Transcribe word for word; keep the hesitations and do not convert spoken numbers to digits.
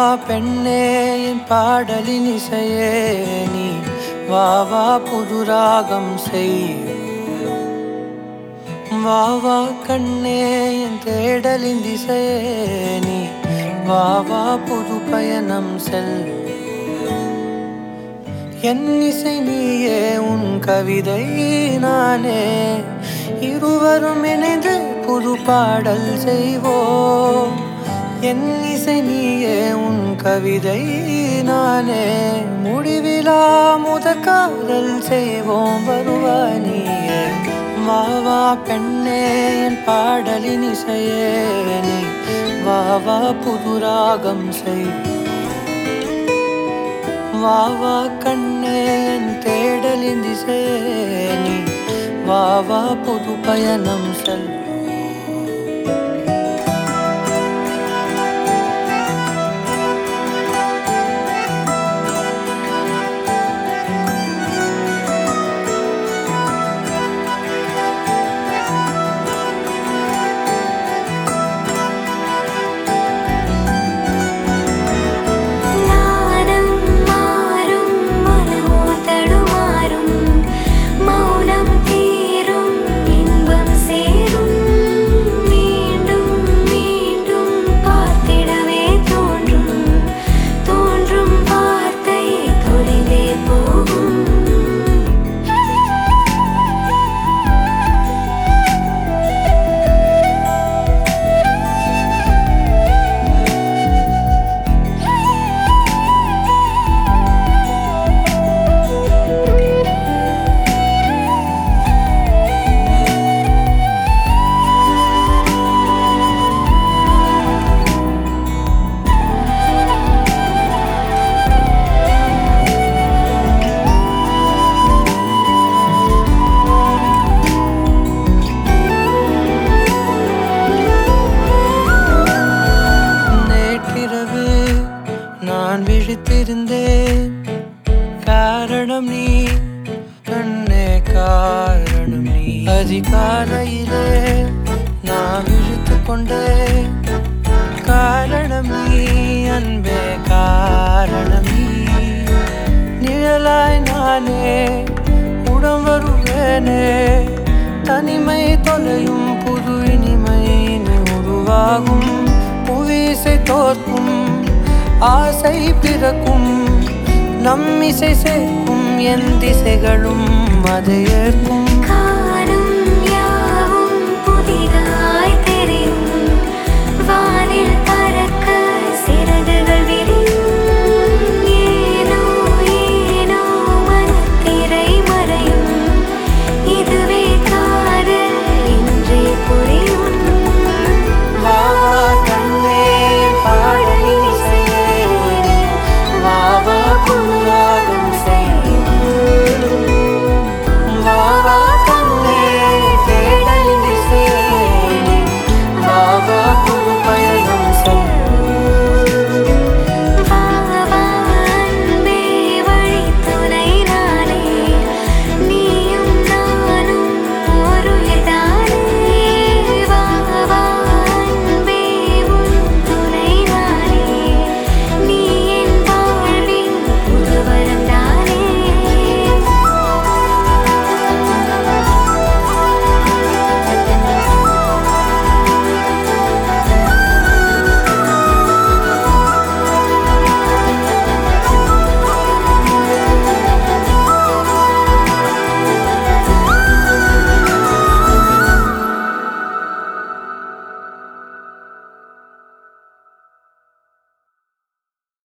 பெண்ணே என் பாடலின் இசையே நீ வா வா புது ராகம் செய் வா வா கண்ணே என் தேடலின் திசையே நீ வா வா புது பயணம் செல் என் இசை நீயே உன் கவிதை நானே இருவரும் இணைந்து புது பாடல் செய்வோம் என் இசை நீயே உன் கவிதை நானே முடிவிலா முதற் காதல் செய்வோம் வருவாய் நீயே வா வா பெண்ணே என் பாடலின் இசையே நீ வா வா புது ராகம் செய் வா வா கண்ணே என் தேடலின் திசையே நீ வா வா புது பயணம் செல் நான் விழித்திருந்தேன் காரணம் நீ கண்ணே காரணம் நீ அதிகாலையிலே நான் விழித்து கொண்டேன் காரணம் நீ அன்பே காரணம் நீ நிழலாய் நானே உடம் வருவேனே தனிமை தொலையும் புது இனிமை நீ உருவாகும் புவிசை தோற்கும் ஆசை பிறக்கும் நம் இசை சேர்க்கும் என் திசைகளும் அதை ஏற்கும்